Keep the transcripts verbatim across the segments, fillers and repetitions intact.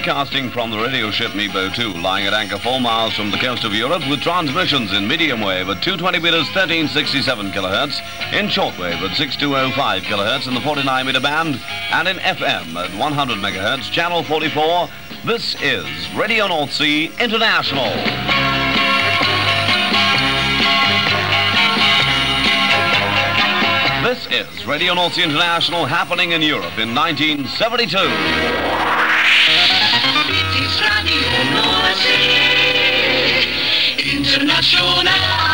Broadcasting from the radio ship Meebo two, lying at anchor four miles from the coast of Europe, with transmissions in medium wave at two hundred twenty meters, thirteen sixty-seven kilohertz, in shortwave at six thousand two hundred five kilohertz in the forty-nine meter band, and in F M at one hundred megahertz, channel forty-four. This is Radio North Sea International. This is Radio North Sea International, happening in Europe in nineteen seventy-two. It is Radio North Sea International.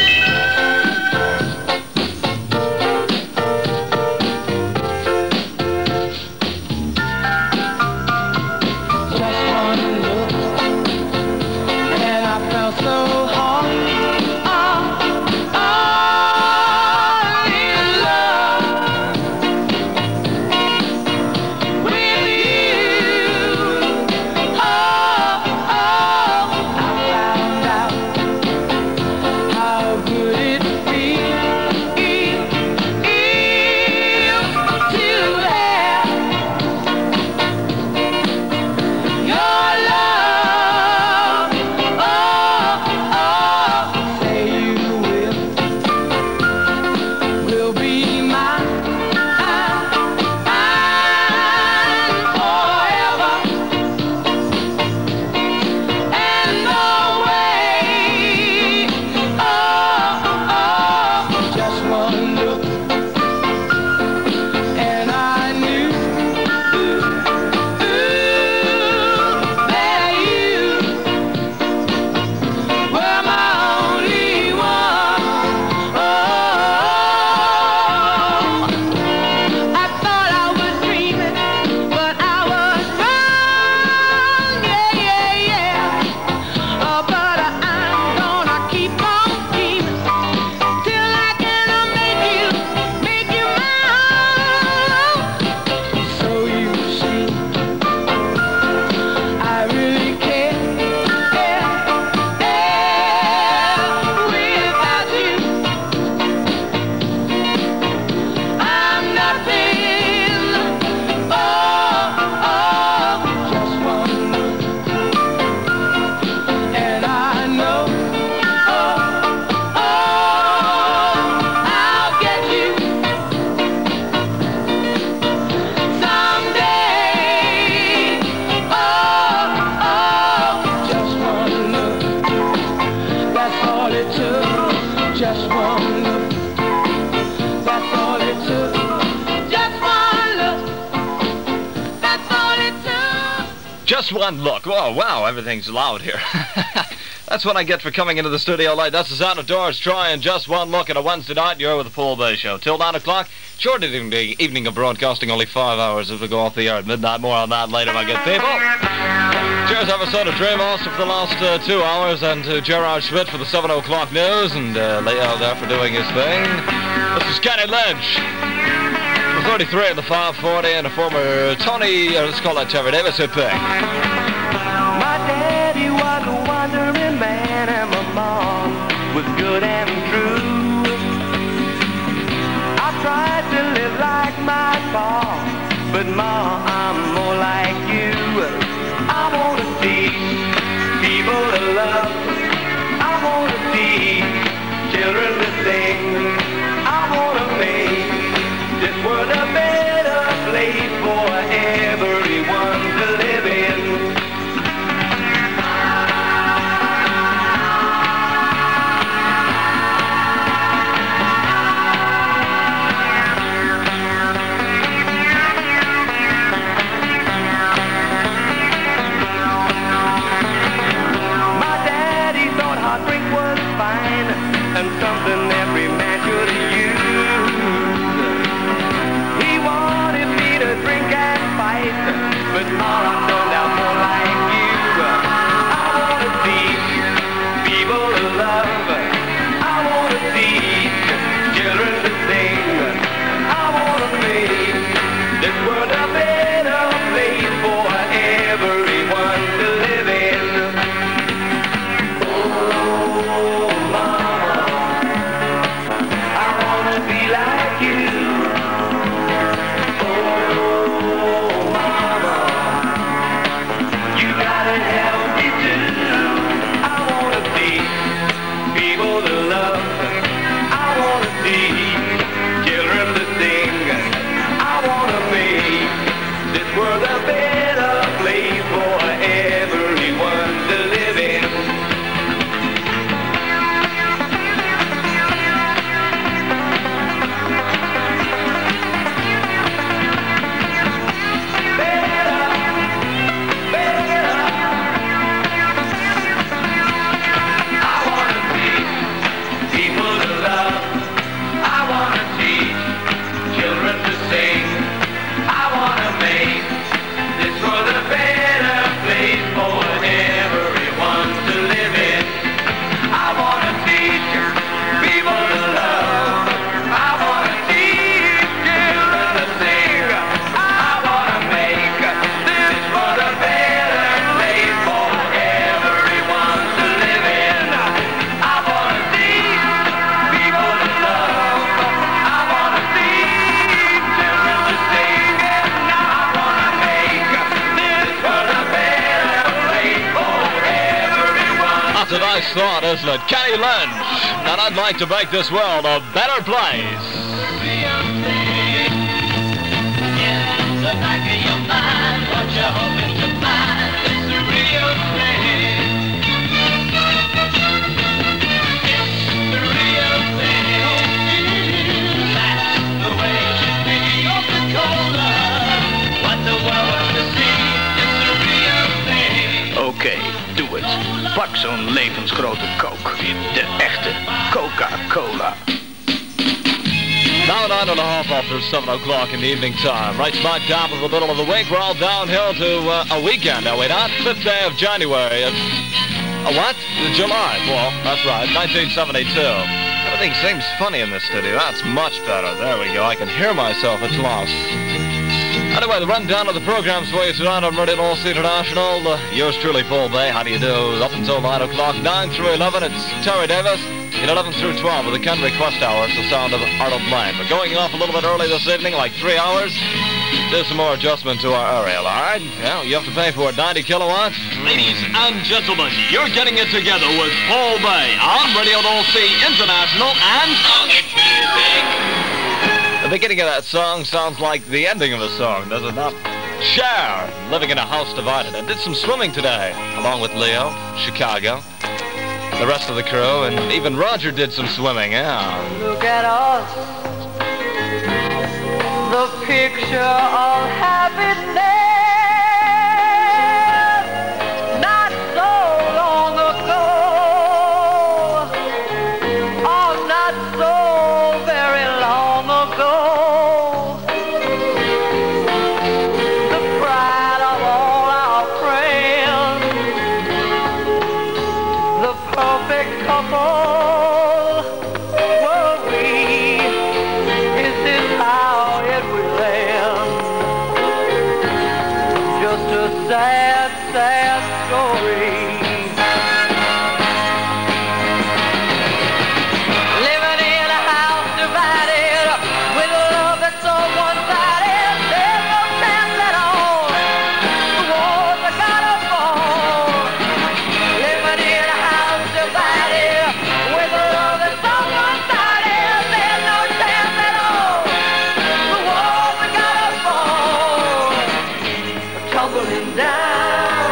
Just one look. Oh, wow, everything's loud here. That's what I get for coming into the studio late. That's the sound of Doris Troy and Just One Look at a Wednesday night. You're with the Paul Bay Show. Till nine o'clock. Short evening, evening of broadcasting, only five hours as we go off the air at midnight. More on that later, my good people. Cheers, episode of Dream Master for the last uh, two hours, and to Gerard Schmidt for the seven o'clock news, and uh, Leo there for doing his thing. This is Kenny Lynch. The thirty-three and the five forty, and a former Tony, or let's call that Terry Davis hit pick. My daddy was a wandering man, and my mom was good and true. I tried to live like my pa, but ma, I'm more like you. I want to teach people to love. I want to teach children to sing. I want to make this world a better place for everyone to live in. That's a nice thought, isn't it? Kenny Lynch. And I'd like to make this world a better place. In the back of your mind, what you're hoping to find is the real thing. It's the real thing. That's the way it should be. Coca-Cola, what the world wants to see is the real thing. Oké, doe het. Pak zo'n levensgrote Coke. De echte Coca-Cola. Now nine and a half after seven o'clock in the evening time. Right smack dab in the middle of the week. We're all downhill to uh, a weekend, are we not? Fifth day of January. It's, uh, what? July. Well, that's right. nineteen seventy-two. Everything seems funny in this studio. That's much better. There we go. I can hear myself. It's lost. Anyway, the rundown of the programs for you tonight on Radio North International. Uh, yours truly, Paul Bay. How do you do? Up until nine o'clock, nine through eleven, it's Terry Davis. In eleven through twelve with the Ken Request Hour, it's the sound of Arnold Lane. We're going off a little bit early this evening, like three hours. Do some more adjustment to our aerial, all right? Yeah, you have to pay for it. ninety kilowatts. Ladies and gentlemen, you're getting it together with Paul Bay on Radio North International and... The beginning of that song sounds like the ending of a song, does it not? Cher, Living in a House Divided. I did some swimming today, along with Leo, Chicago, the rest of the crew, and even Roger did some swimming, yeah. Look at us, the picture of happiness. Not so long ago, oh, not so very long ago. The pride of all our friends, the perfect couple were we. Is this how it would end? Just a sad, sad story. Living in a house divided with a love that's so one-sided. There's no chance at all. The walls are gotta fall. Living in a house divided with a love that's so one-sided. There's no chance at all. The walls are gotta fall. Tumbling down.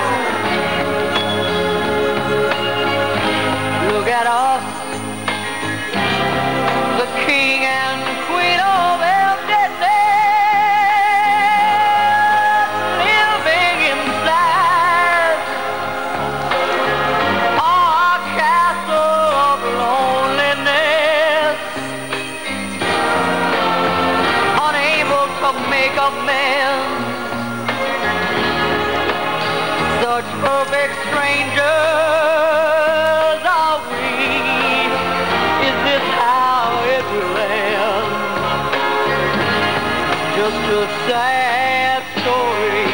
Look at us, the king and queen of emptiness, living inside our castle of loneliness, unable to make amends. Such perfect strangers are we. Is this how it will end? Just a sad story.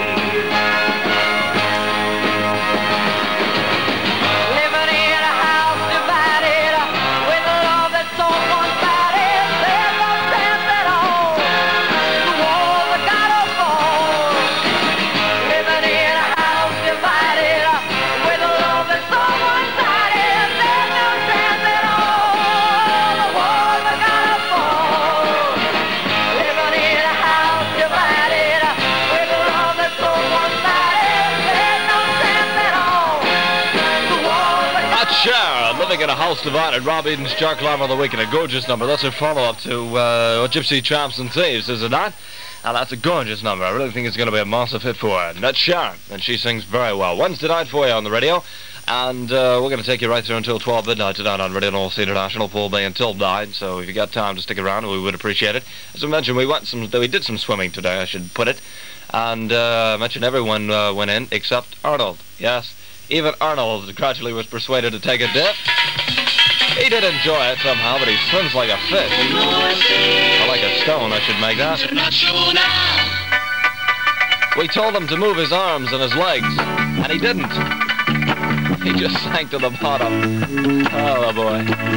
Living in a house divided with a love that's so one-sided. There's no chance at all. The walls are gotta fall. Living in a house divided with a love that's so one-sided. There's no chance at all. The walls are gotta fall. Living in a house divided with a love that's so one-sided. There's no chance at all. The walls are That's Cher, Living in a House Divided. Rob Eden's Jar Climber of the Week, and a gorgeous number. That's her follow-up to uh, Gypsy Tramps and Thieves, is it not? And that's a gorgeous number. I really think it's going to be a massive hit for her. And that's Cher, and she sings very well. Wednesday night for you on the radio, and uh, we're going to take you right through until twelve midnight tonight on Radio North International. Paul Bay until nine, so if you got time to stick around, we would appreciate it. As I mentioned, we went some, we did some swimming today, I should put it, and uh, I mentioned everyone uh, went in except Arnold. Yes, even Arnold gradually was persuaded to take a dip. He did enjoy it somehow, but he swims like a fish. Or like a stone, I should make that. Not sure now. We told him to move his arms and his legs, and he didn't. He just sank to the bottom. Oh, boy.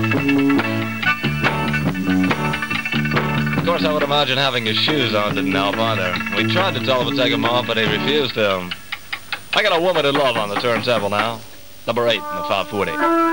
Of course, I would imagine having his shoes on didn't help either. We tried to tell him to take them off, but he refused to. I got a woman in love on the turntable now. Number eight in the five forty.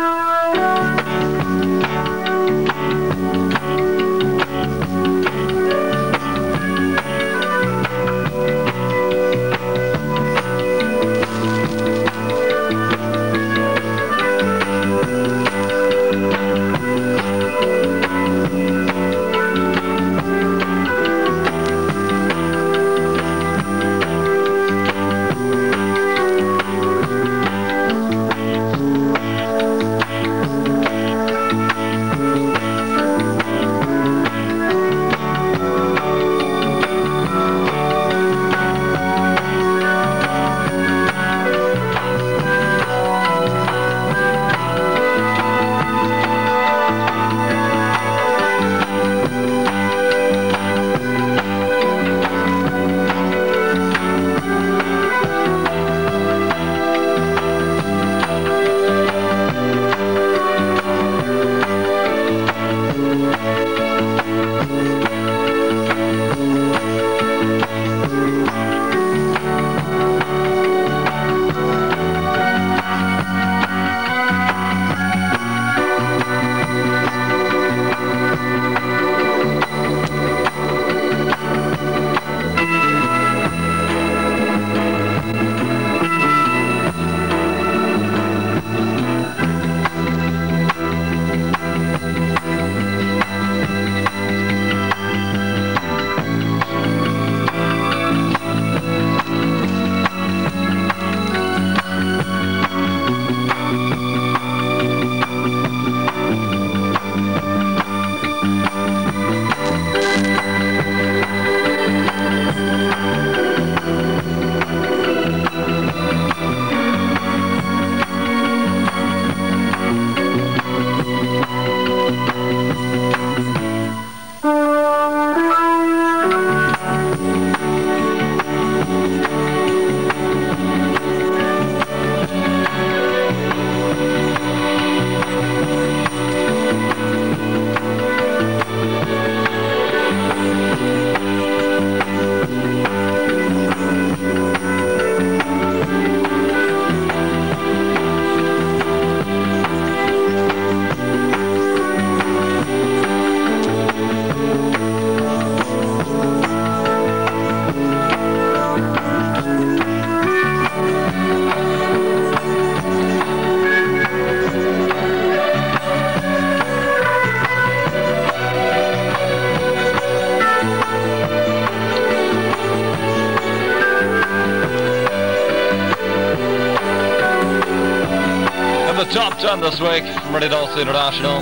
Top ten this week from Radio Dulce International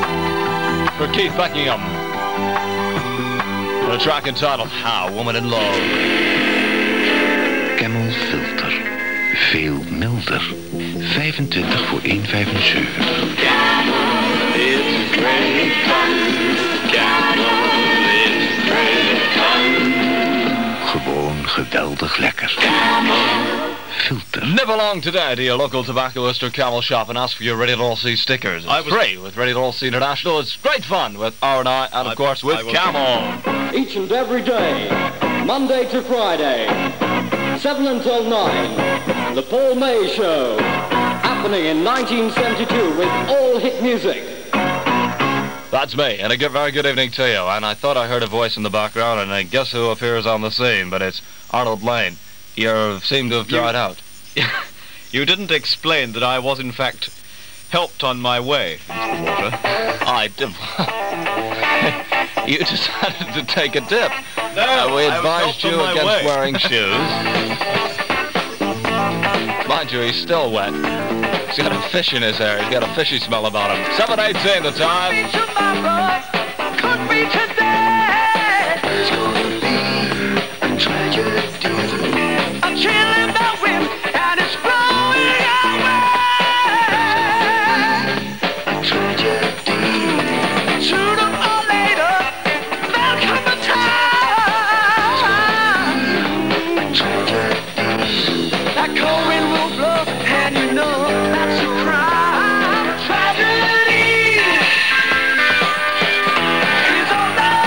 for Keith Buckingham. A track entitled How Woman in Love. Camel Filter. Veel milder. vijfentwintig voor één vijfenzeventig. Camel is great fun. Camel is great fun. Gewoon geweldig lekker. Filter. Never long today to your local tobacconist or Camel shop and ask for your Radio Dulce stickers. It's I was- free with Radio Dulce International. It's great fun with R and I and of I- course with I was- Camel. Each and every day, Monday to Friday, seven until nine, The Paul May Show, happening in nineteen seventy-two with all hit music. That's me, and a good, very good evening to you. And I thought I heard a voice in the background, and I guess who appears on the scene, but it's Arnold Lane. You seem to have dried out. You didn't explain that I was, in fact, helped on my way, Mister Walter. I did. You decided to take a dip. No, Uh, we I was advised helped on you my against way. wearing shoes. Mind you, he's still wet. He's got a fish in his hair. He's got a fishy smell about him. seven eighteen the time. Tomorrow could be today. It's gonna be a tragedy. A chill in the wind and it's blowing away. A tragedy. Sooner or later, there'll come a time. A tragedy. That cold wind will blow and you know that's a crime. Tragedy is all that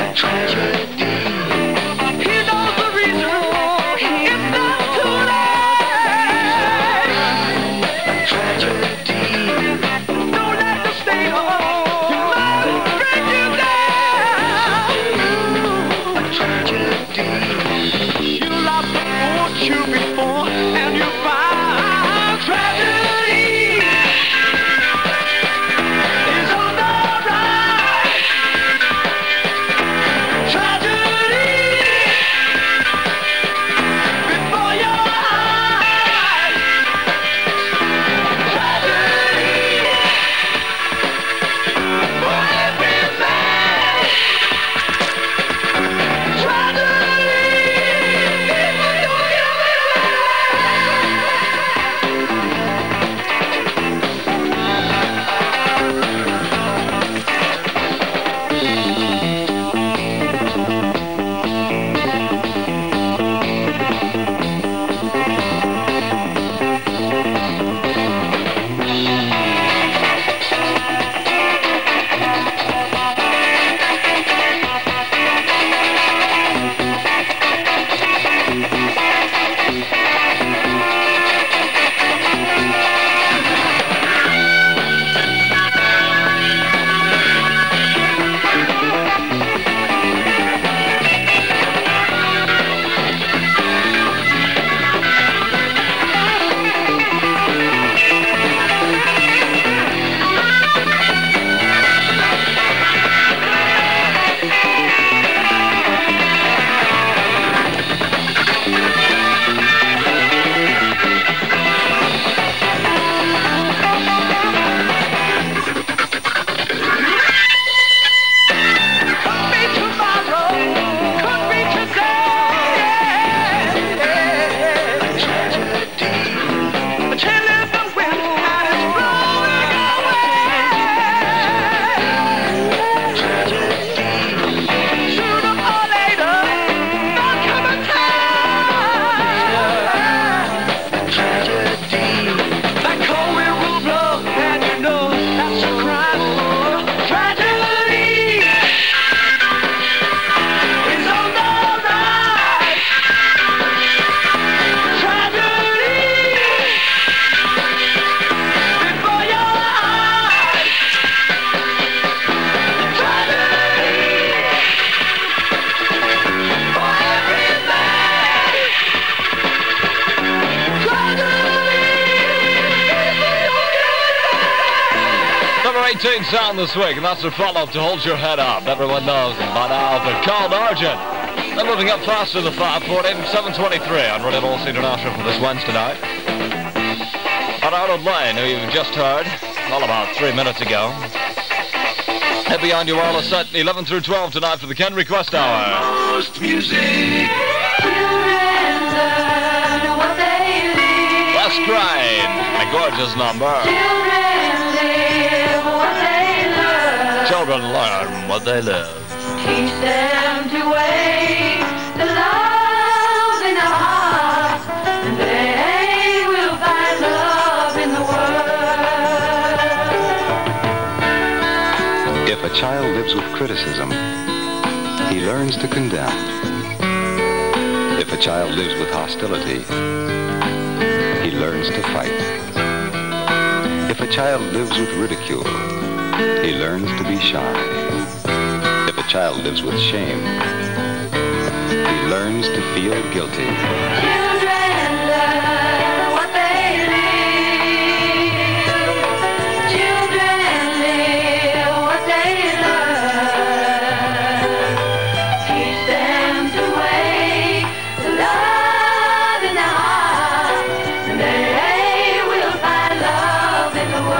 tragedy. He knows the reason. It's not too late. Tragedy. Don't let the state of your mind break you down. Tragedy. You lost the fortune before, and you find tragedy is on the rise. Tragedy before your eyes. Tragedy for every man. Tragedy for your could be tomorrow, could be today. Tragedy. A chill in the wind and it's blowing away. Tragedy. Sooner or later, there'll come a time. Tragedy. That cold wind will blow, and you know that's a crime for tragedy. Is on the rise. Tragedy before your eyes. Tragedy for every man. Number eighteen sound this week, and that's the follow-up to Hold Your Head Up. Everyone knows them by now, but Carl Argent. They're moving up fast in the five forty, seven twenty-three on Radio North International for this Wednesday night. On Arnold Lane, who you've just heard, all about three minutes ago. Head beyond your wireless set, eleven through twelve tonight for the Ken Request Hour. Most music. Wes Crane, a gorgeous number. Children learn what they live. Teach them to wait the love in their heart, and they will find love in the world. If a child lives with criticism, he learns to condemn. If a child lives with hostility, he learns to fight. If a child lives with ridicule, he learns to be shy. If a child lives with shame, he learns to feel guilty. Children learn what they live. Children live what they learn. Teach them to wait the love in their heart, and they will find love in the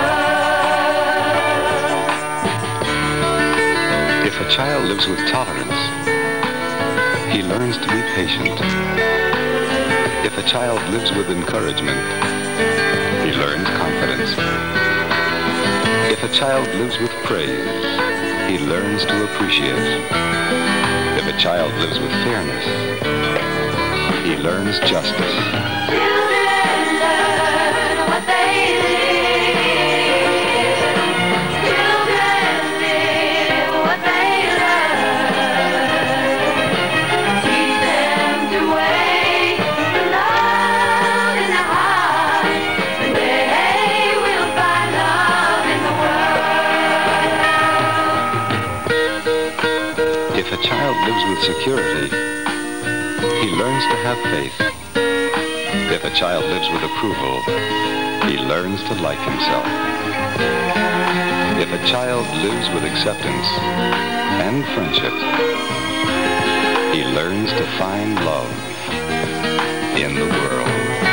world. If a child lives with tolerance, he learns to be patient. If a child lives with encouragement, he learns confidence. If a child lives with praise, he learns to appreciate. If a child lives with fairness, he learns justice. Children learn what they live. Children live what they learn. If a child lives with security, he learns to have faith. If a child lives with approval, he learns to like himself. If a child lives with acceptance and friendship, he learns to find love in the world.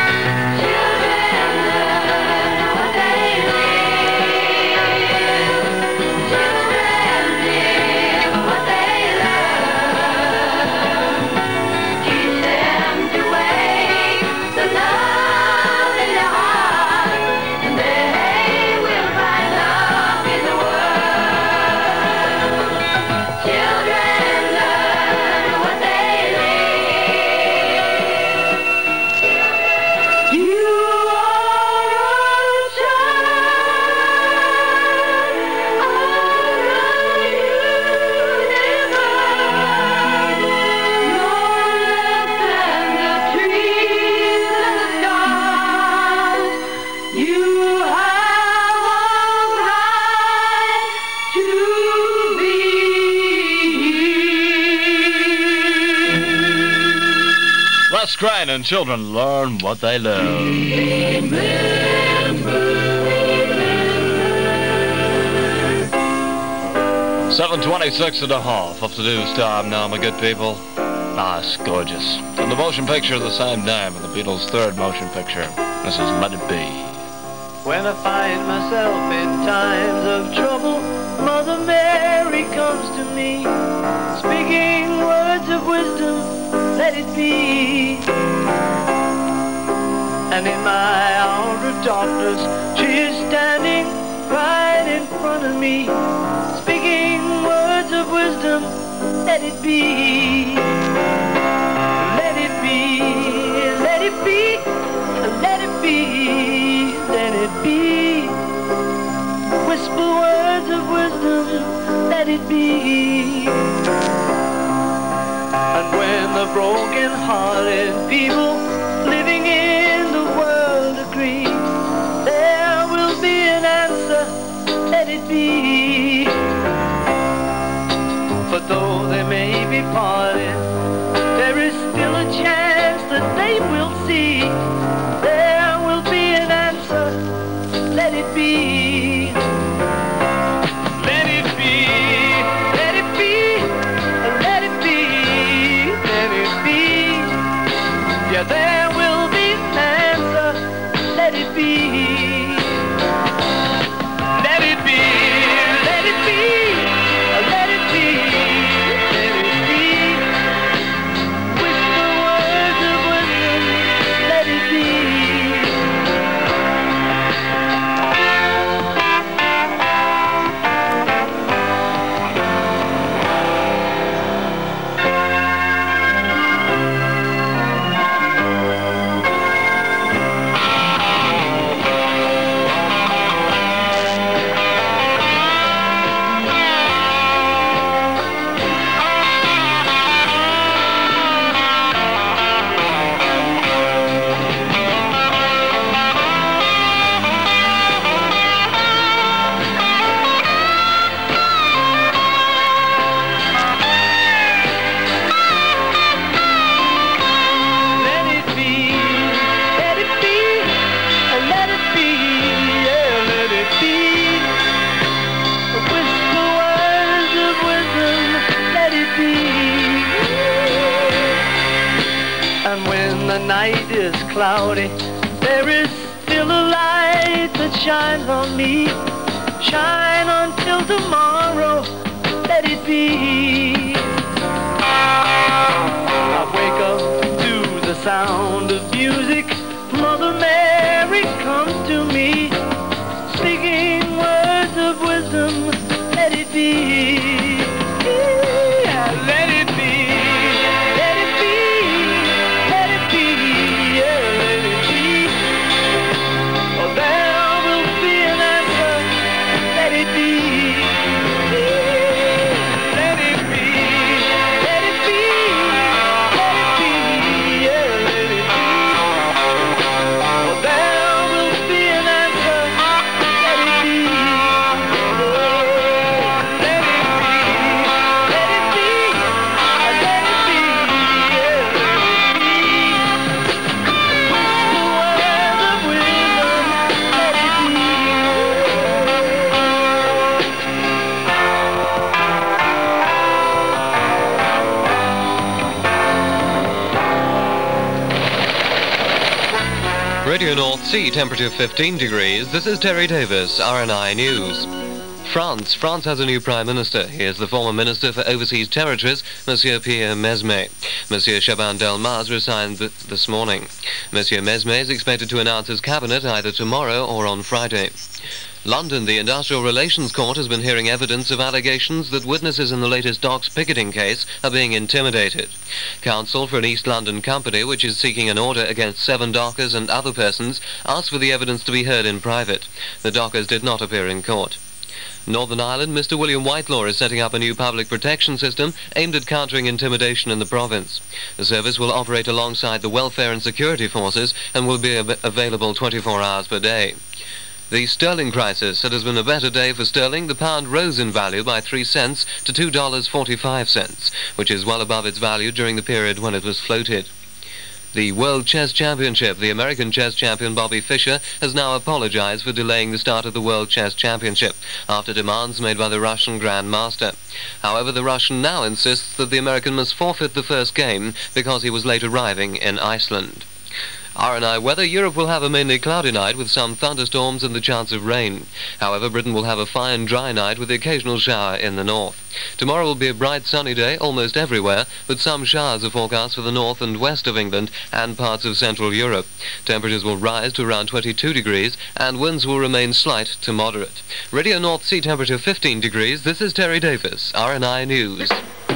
Les Crane and children learn what they love. seven twenty-six and a half of the news time now, my good people. Ah, it's gorgeous. And the motion picture of the same name, and the Beatles' third motion picture. This is Let It Be. When I find myself in times of trouble, Mother Mary comes to me, speaking words of wisdom, let it be. And in my hour of darkness, she is standing right in front of me, speaking words of wisdom, let it be. Let it be, let it be, let it be, let it be. Whisper words of wisdom, let it be. And when the broken-hearted people living in the world agree, there will be an answer, let it be. But though they may be parted, there is still a chance that they will see. There will be an answer, let it be. Let it be, let it be, let it be, let it be. Yeah, there will be an answer, let it be. Let it be, let it be, let it be, let it be. Whisper words of wisdom, let it be. Let it be, let it be, let it be, yeah, let it be. Whisper words of wisdom, let it be. And when the night is cloudy, there is still a light that shines on me. Shine until tomorrow, let it be. I wake up to the sound of music. Mother Mary comes to me, speaking words of wisdom, let it be. Yeah, let it be, let it be, let it be, yeah, let it be. Oh, there will be an answer, let it be. Let it be, let it be, let it be, yeah, let it be. Radio North Sea, temperature fifteen degrees. This is Terry Davis, R N I News. France. France has a new Prime Minister. He is the former Minister for Overseas Territories, Monsieur Pierre Mesmer. Monsieur Chaban Delmas resigned th this morning. Monsieur Mesmer is expected to announce his cabinet either tomorrow or on Friday. London, the Industrial Relations Court has been hearing evidence of allegations that witnesses in the latest docks picketing case are being intimidated. Counsel for an East London company, which is seeking an order against seven dockers and other persons, asked for the evidence to be heard in private. The dockers did not appear in court. Northern Ireland, Mister William Whitelaw is setting up a new public protection system aimed at countering intimidation in the province. The service will operate alongside the welfare and security forces and will be av available twenty-four hours per day. The sterling crisis. It has been a better day for sterling. The pound rose in value by three cents to two dollars forty-five, which is well above its value during the period when it was floated. The World Chess Championship. The American chess champion Bobby Fischer has now apologized for delaying the start of the World Chess Championship after demands made by the Russian Grand Master. However, the Russian now insists that the American must forfeit the first game because he was late arriving in Iceland. R and I weather. Europe will have a mainly cloudy night with some thunderstorms and the chance of rain. However, Britain will have a fine dry night with the occasional shower in the north. Tomorrow will be a bright sunny day almost everywhere, with some showers are forecast for the north and west of England and parts of Central Europe. Temperatures will rise to around twenty-two degrees and winds will remain slight to moderate. Radio North Sea, temperature fifteen degrees. This is Terry Davis, R and I News.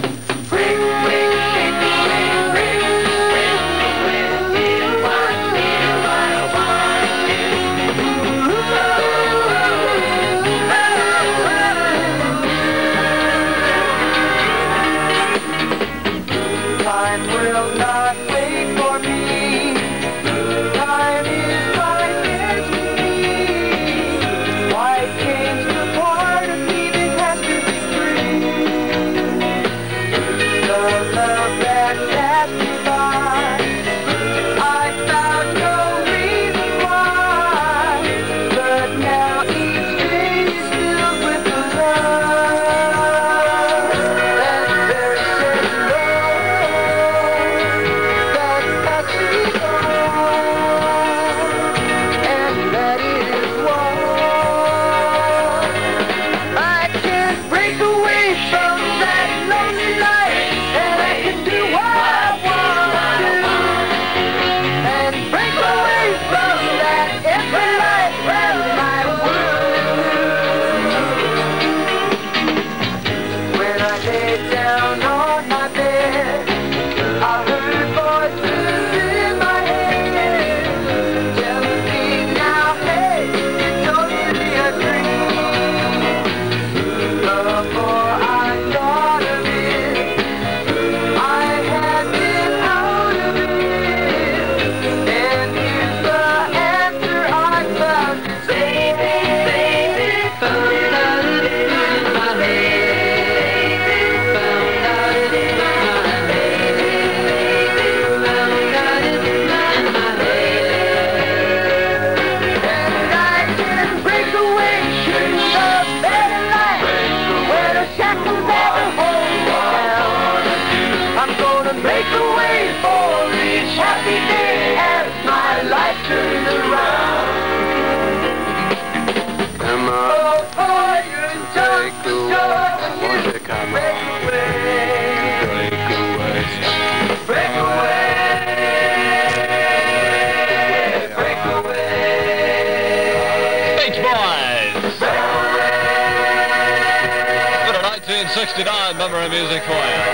sixty-nine memory music for you.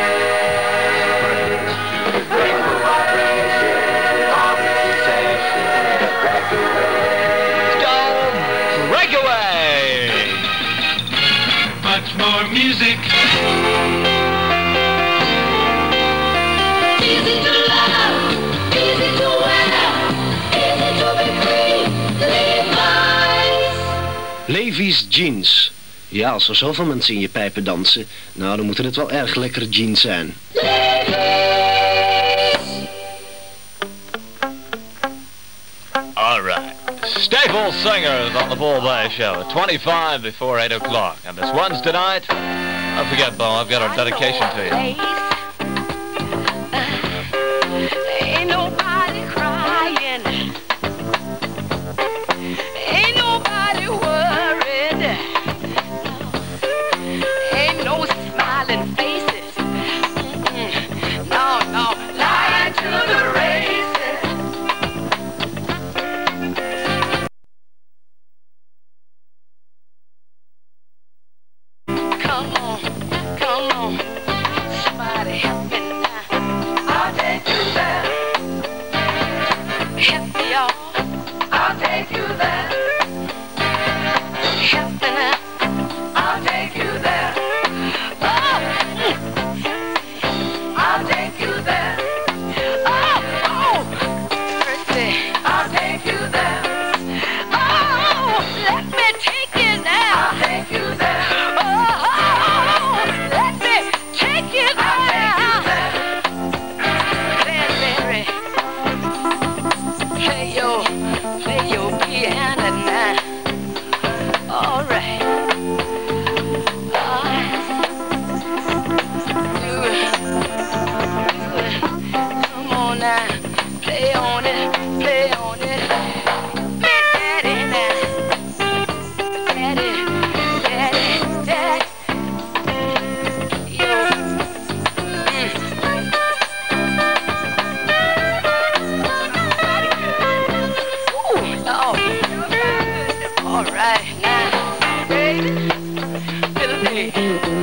Stone Breakaway. Much more music. Easy to love, easy to wear, easy to be free. Levi's. Levi's jeans. Ja, als er zoveel mensen in je pijpen dansen, nou dan moeten het wel erg lekkere jeans zijn. All right. Staple Singers on the Paul Bay Show at twenty-five before eight o'clock. And this Wednesday night, don't forget, Bo, I've got our dedication to you. Ain't nobody crying.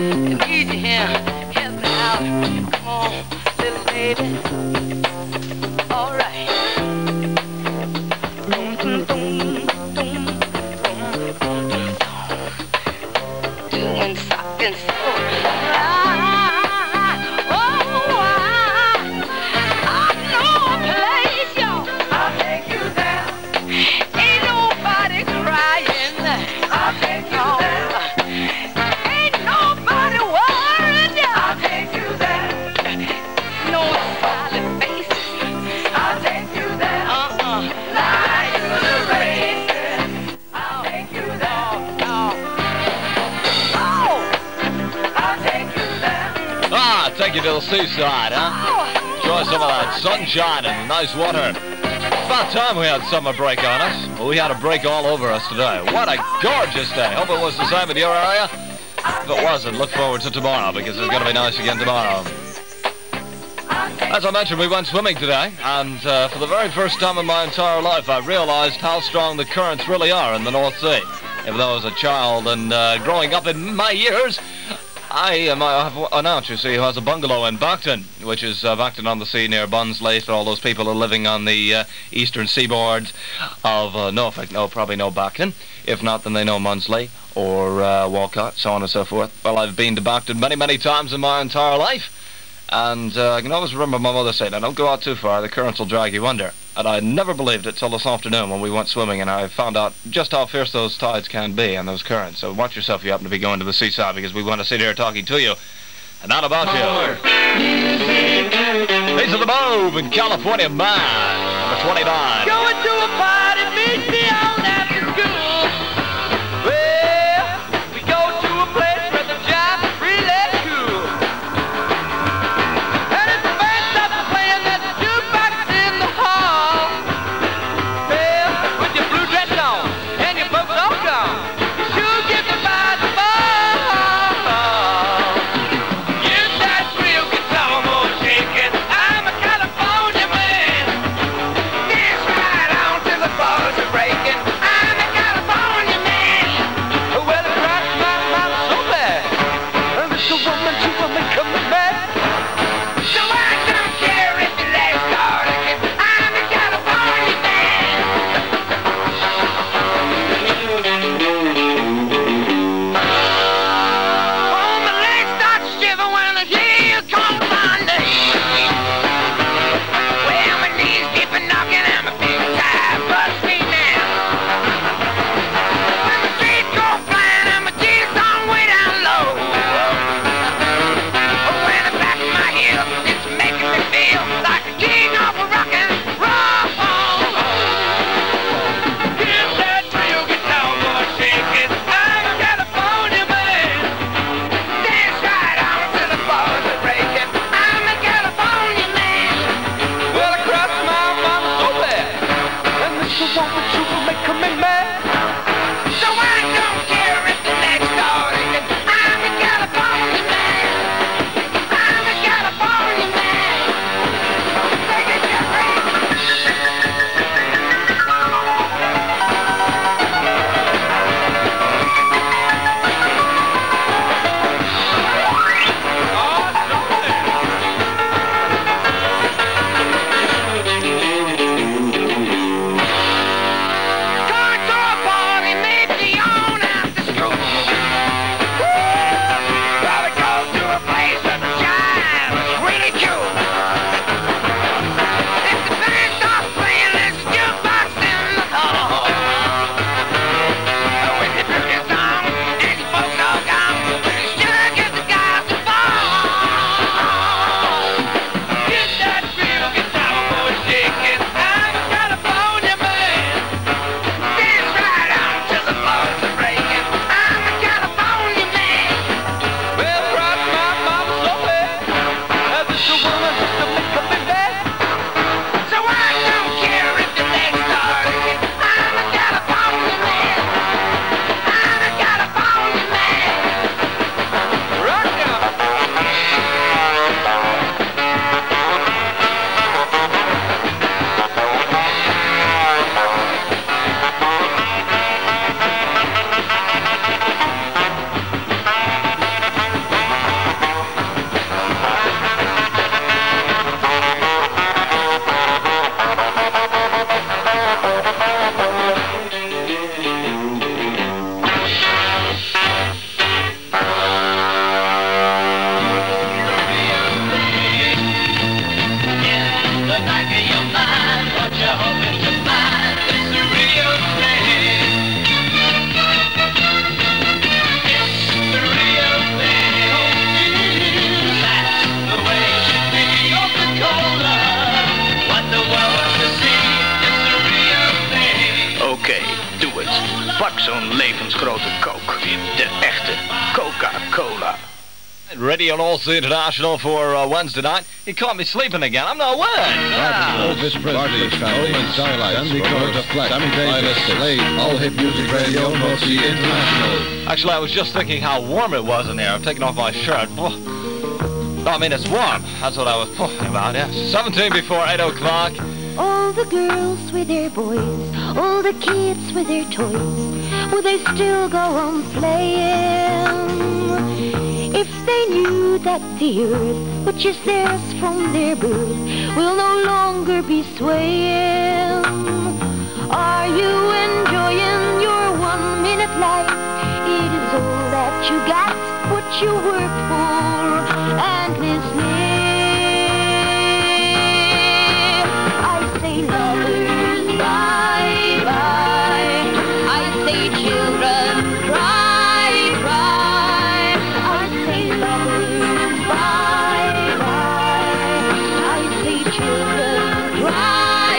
I need you here. Help me out. Come on, little baby. All right. Boom, boom, boom, boom, boom, boom, boom. Doing something so right. Oh, I, I know a place, y'all. I'll take you there. Ain't nobody crying. I'll take you there. Ain't nobody worried. I'll take you there. No silent faces. I'll take you there. Uh-uh. Lie to the races. I'll take you there. Oh. Oh. I'll take you there. Ah, take you to the seaside, huh? Enjoy some of that sunshine and nice water. It's about time we had summer break on us. Well, we had a break all over us today. What a gorgeous day. Hope it was the same in your area. If it wasn't, look forward to tomorrow because it's going to be nice again tomorrow. As I mentioned, we went swimming today, and uh, for the very first time in my entire life, I realized how strong the currents really are in the North Sea. Even though as a child and uh, growing up in my years, I am I have an aunt, you see, who has a bungalow in Bacton, which is uh, Bacton on the sea near Bunsley. All those people are living on the uh, eastern seaboard of uh, Norfolk know probably know Bacton. If not, then they know Munsley or uh, Walcott, so on and so forth. Well, I've been to Bacton many, many times in my entire life. And uh, I can always remember my mother saying, now don't go out too far, the currents will drag you under. And I never believed it till this afternoon when we went swimming, and I found out just how fierce those tides can be and those currents. So watch yourself if you happen to be going to the seaside, because we want to sit here talking to you and not about you. These are the Move in California Man, number twenty-nine. Going to a party, meet me on after school. Well, we go to a place where the jive is really cool. And if the band stops playing, there's a jukebox in the hall. Well, with your blue dress on and your folks all gone, you sure get me by the ball. Use that real guitar, more shaking. I'm a California man. Dance right on till the bars are breaking. I'm a California man. Well, it rocks my mouth so bad. Little woman, she woman coming back. So I don't care if the legs start again. I'm a California man. Oh, my legs start to shiver when I hear you call my name. Well, my knees keep a knocking and my big tie bust me down. When my feet go flying and my teeth on way down low. Oh, Radio North Sea International for uh, Wednesday night. He caught me sleeping again. I'm not winning. Elvis Presley, Rolling Starlights, Andy Carter, Sammy Davis, Slade, All Hit Music Radio, North Sea International. Actually, I was just thinking how warm it was in here. I've taken off my shirt. Oh. No, I mean, it's warm. That's what I was talking about, yeah. seventeen before eight o'clock. All the girls with their boys, all the kids with their toys, will they still go on playing? If they knew that the earth, which is theirs from their birth, will no longer be swaying. Are you enjoying your one minute life? It is all that you got, what you worked for, and listening. Lovers, bye-bye. I say children, cry, cry. I say lovers, bye-bye. I say children, cry,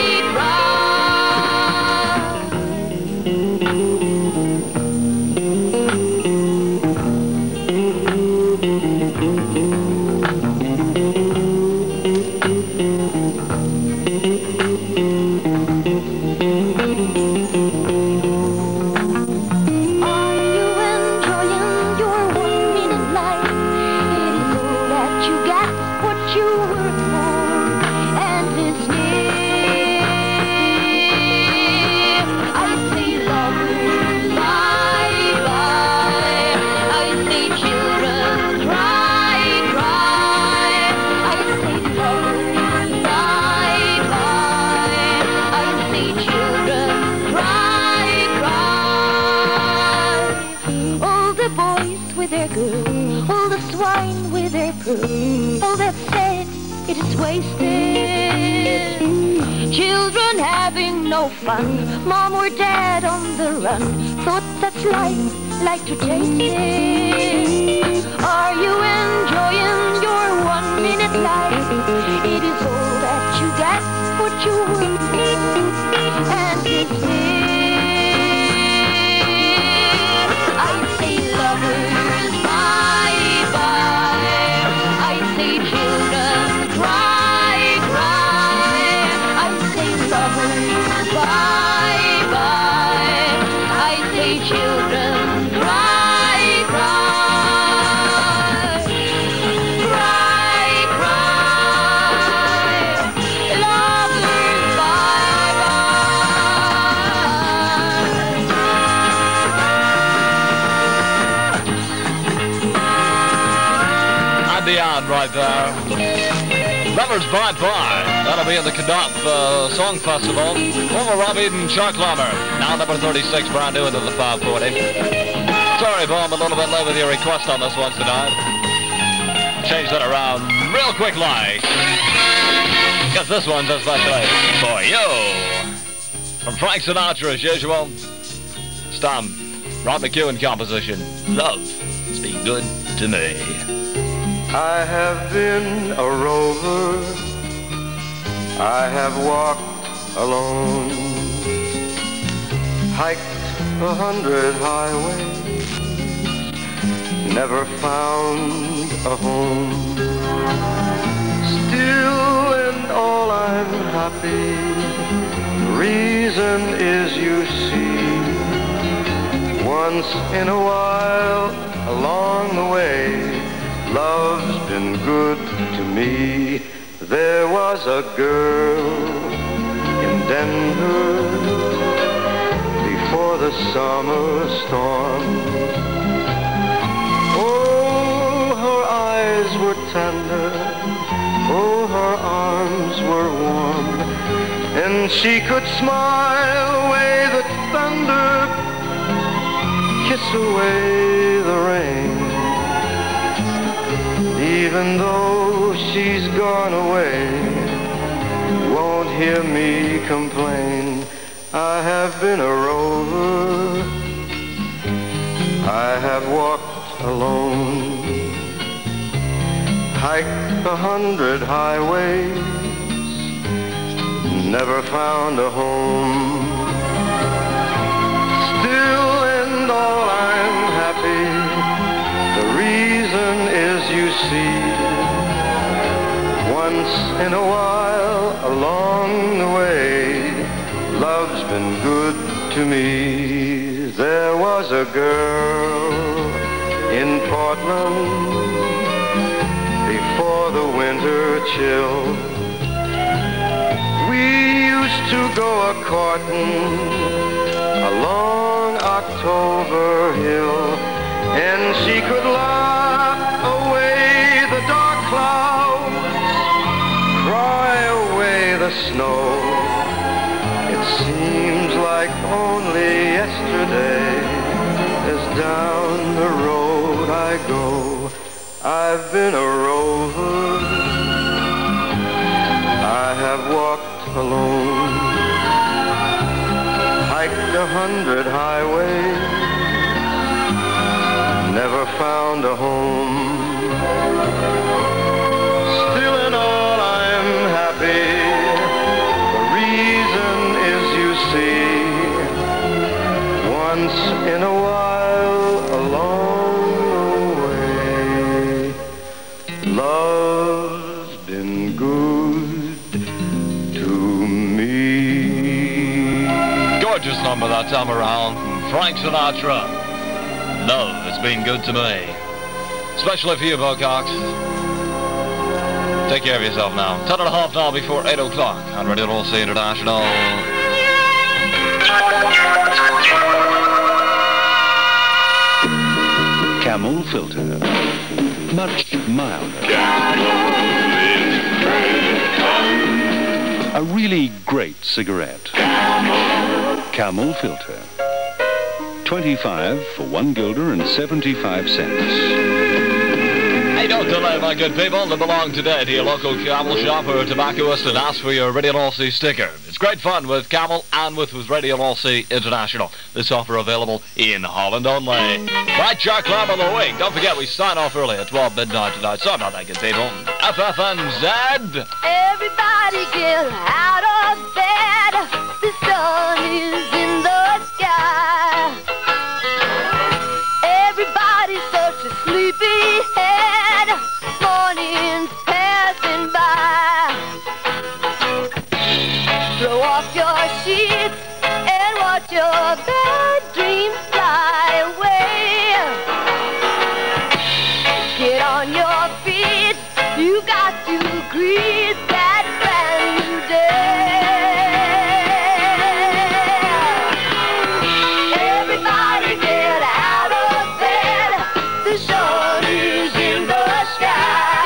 all that's said, it is wasted. Children having no fun, mom or dad on the run, thought that's life, like to taste it. Are you enjoying your one minute life? It is all that you got, what you work for, and it's it. I say lovers, children, cry, cry. I say lovers, bye-bye. I say children, cry, cry. Cry, cry. Lovers, bye-bye. And the end right there. Lovers Bye Bye. That'll be at the Canuck uh, Song Festival. Over Rob Eden, Chuck Lumber. Now number thirty-six, brand new into the five forty. Sorry, Bob, I'm a little bit late with your request on this one tonight. Change that around real quick like. Because this one's especially for you. From Frank Sinatra, as usual. It's Tom, Rod McEwen composition. Love, it's been good to me. I have been a rover, I have walked alone, hiked a hundred highways, never found a home. Still and all I'm happy, the reason is you see, once in a while along the way, love's been good to me. There was a girl in Denver before the summer storm. Oh, her eyes were tender, oh, her arms were warm, and she could smile away the thunder, kiss away the rain. Even though she's gone away, won't hear me complain. I have been a rover, I have walked alone, hiked a hundred highways, never found a home. Still and all I'm happy, the reason is you see. Once in a while along the way, love's been good to me. There was a girl in Portland before the winter chill. We used to go a-courtin' along October Hill, and she could lock away the dark clouds, cry away the snow. It seems like only yesterday, as down the road I go. I've been a rover, I have walked alone, hiked a hundred highways, never found a home. Still in all I'm happy. The reason is, you see, once in a while along the way, love's been good to me. Gorgeous number that time around from Frank Sinatra. Love has been good to me. Especially for you, Bo Cox. Take care of yourself now. Ten and a half now before eight o'clock on Radio L C International. Camel filter. Much milder. A really great cigarette. Camel filter. twenty-five for one guilder and seventy-five cents. Hey, don't delay, my good people, to belong today to your local Camel shop or tobaccoist and ask for your Radio L C sticker. It's great fun with Camel and with, with Radio L C International. This offer available in Holland only. Right, Jack Lamb of the week. Don't forget, we sign off early at twelve midnight tonight. Sorry about that, good people. F F N Z. Everybody get out of bed. The sun is in the sky. Everybody's such a sleepy head. Morning's passing by. Throw off your sheets and watch your bad dreams fly away. Get on your feet. You got to greet that brand new day. Everybody get out of bed. The sun is in the sky.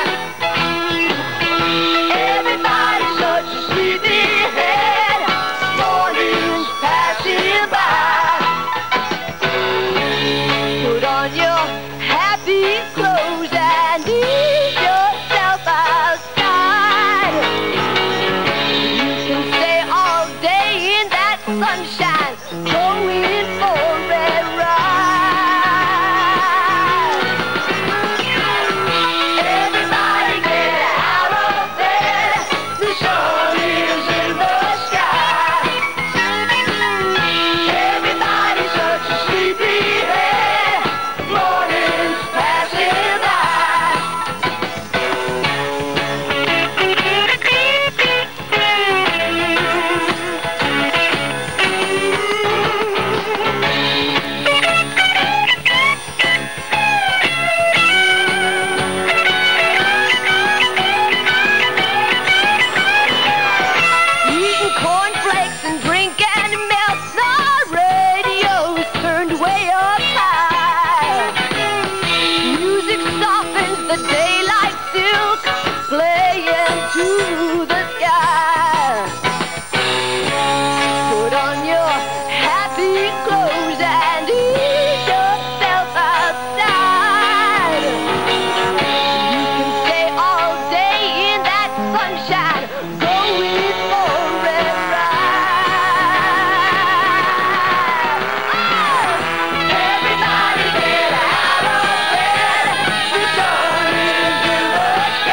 Everybody's such a sleepy head. Morning's passing by. Put on your happy clothes and ease yourself outside. You can stay all day in that sunshine, going for a red ride. Everybody get out of bed. The sun is in the sky. Everybody's such a sleepy head. Morning's passing by. Eating cornflakes and drinking milk. The radio's turned way up high. Music softens the daylight silk, playing to the sky. Put on your happy clothes and ease yourself outside. You can stay all day in that sunshine, going for a red ride. Everybody get out of bed. The sun is in the sky.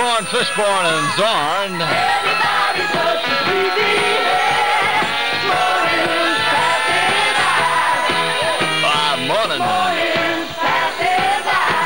Osborne, Fishborne, and Zorn. Everybody's so sleepy. Morning's passing by. Ah, morning. Morning's passing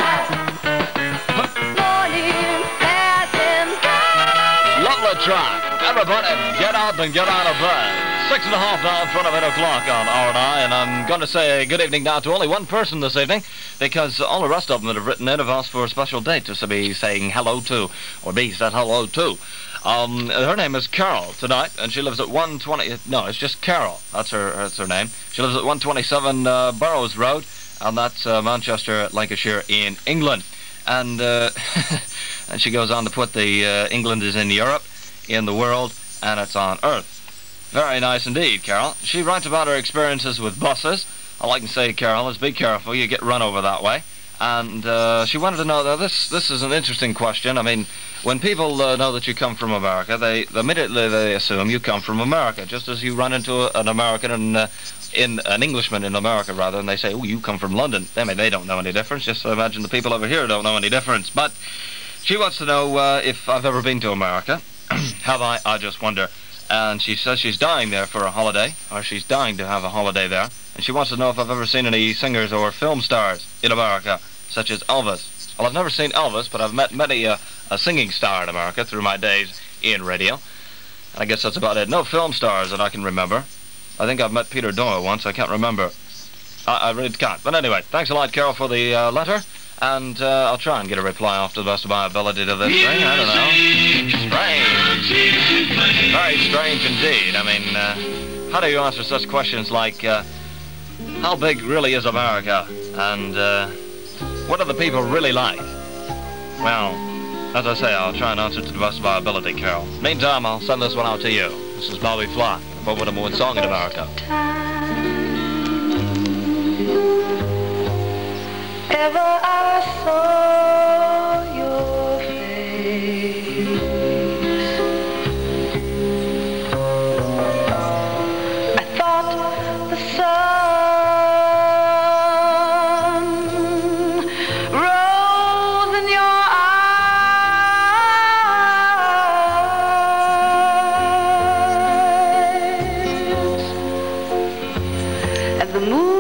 by. Morning's passing by. Lovely track. Everybody, get up and get out of bed. Six and a half now in front of eight o'clock on R and I, and I'm going to say good evening now to only one person this evening, because all the rest of them that have written in have asked for a special date to be saying hello to, or be said hello to. Um, her name is Carol tonight, and she lives at one twenty, no, it's just Carol, that's her, that's her name. She lives at one twenty-seven uh, Burrows Road, and that's uh, Manchester, Lancashire in England. And, uh, and she goes on to put the uh, England is in Europe, in the world, and it's on Earth. Very nice indeed, Carol. She writes about her experiences with buses. All I can say, Carol, is be careful. You get run over that way. And uh, she wanted to know, now this this is an interesting question. I mean, when people uh, know that you come from America, they immediately they assume you come from America, just as you run into a, an American and uh, in an Englishman in America, rather, and they say, oh, you come from London. I mean, they don't know any difference. Just imagine the people over here don't know any difference. But she wants to know uh, if I've ever been to America. Have I? I just wonder. And she says she's dying there for a holiday, or she's dying to have a holiday there, and she wants to know if I've ever seen any singers or film stars in America, such as Elvis. Well, I've never seen Elvis, but I've met many uh, a singing star in America through my days in radio, and I guess that's about it. No film stars that I can remember. I think I've met Peter Doyle once, I can't remember. I, I really can't. But anyway, thanks a lot, Carol, for the uh, letter, and uh, I'll try and get a reply off to the best of my ability to this thing. I don't know. Strange. Very strange indeed. I mean, uh, how do you answer such questions like, uh, how big really is America? And uh, what are the people really like? Well, as I say, I'll try and answer to the best of my ability, Carol. Meantime, I'll send this one out to you. This is Bobby Flock, a number one song in America. Ever I saw your face, I thought the sun rose in your eyes, and the moon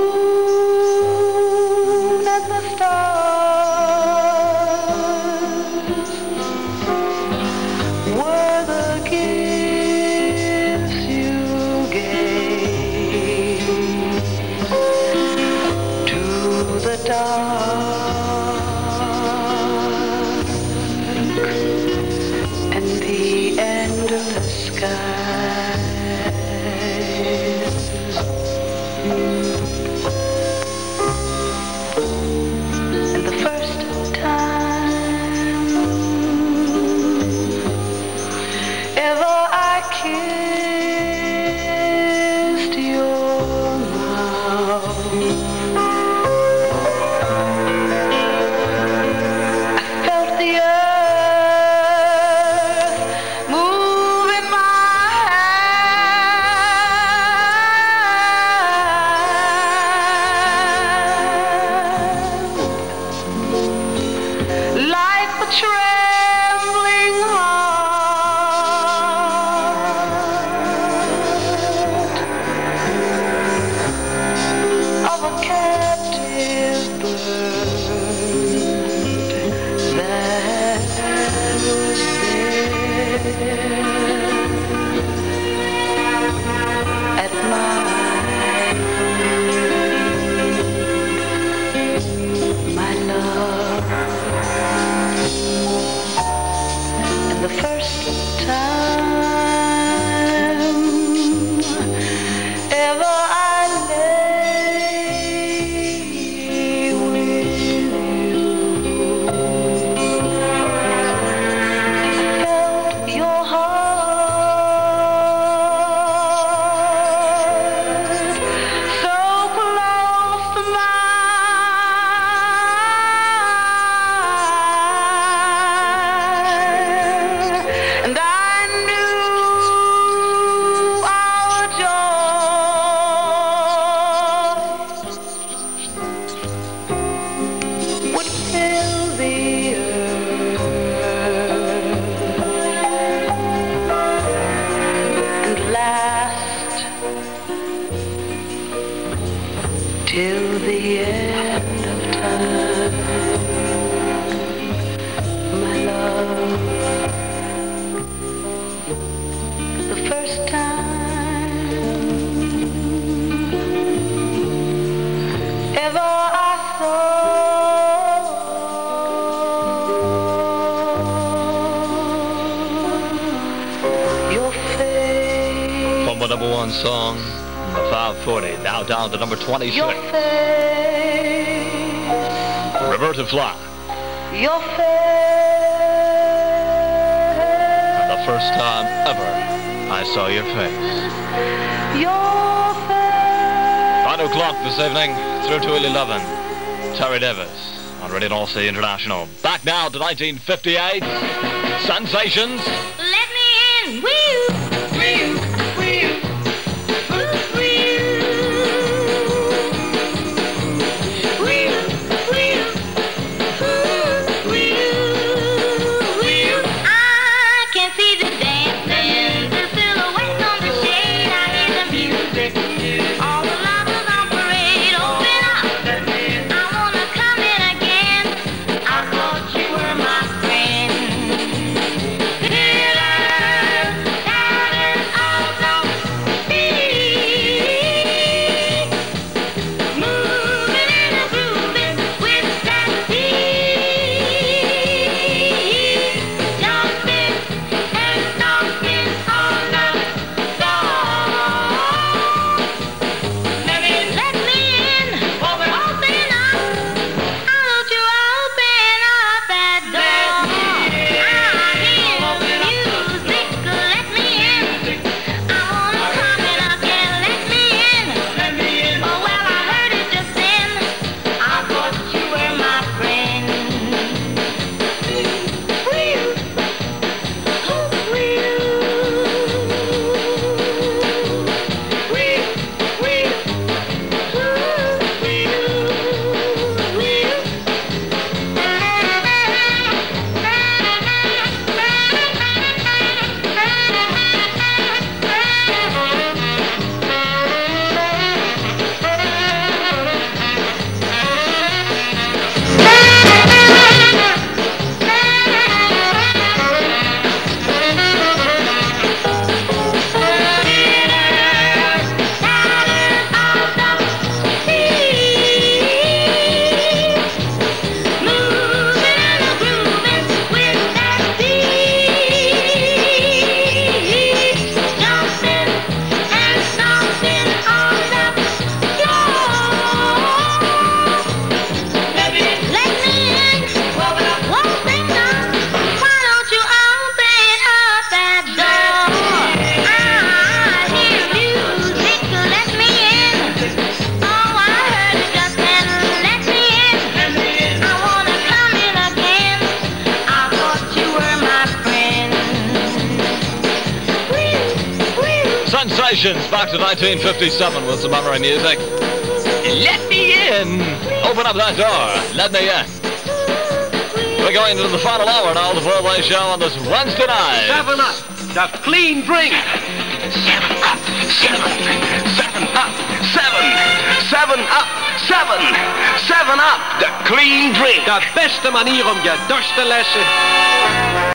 would fill the earth. one song in the five forty. Now down to number twenty-six. Your face, Roberta Flack. your face. And the first time ever I saw your face. Your face. Final clock this evening through to eleven. Terry Davis on Radio North Sea International. Back now to nineteen fifty-eight. Sensations. Let me in, will you? Will you? Will you? Will you? Will you? Will you? Will you? Will you? I can see the dancing, the silhouettes on the shade. I hear the music. All the lovers on parade. Open up. I wanna come in again. I thought you were my friend. Sensations back to nineteen fifty-seven with some memory music. Let me in. Open up that door. Let me in. We're going into the final hour now of the four-way show on this Wednesday night. Seven up. The clean drink. Seven up. Seven. Seven up. Seven. Seven up. Seven. Seven up. The clean drink. De beste manier om je dorst te lessen.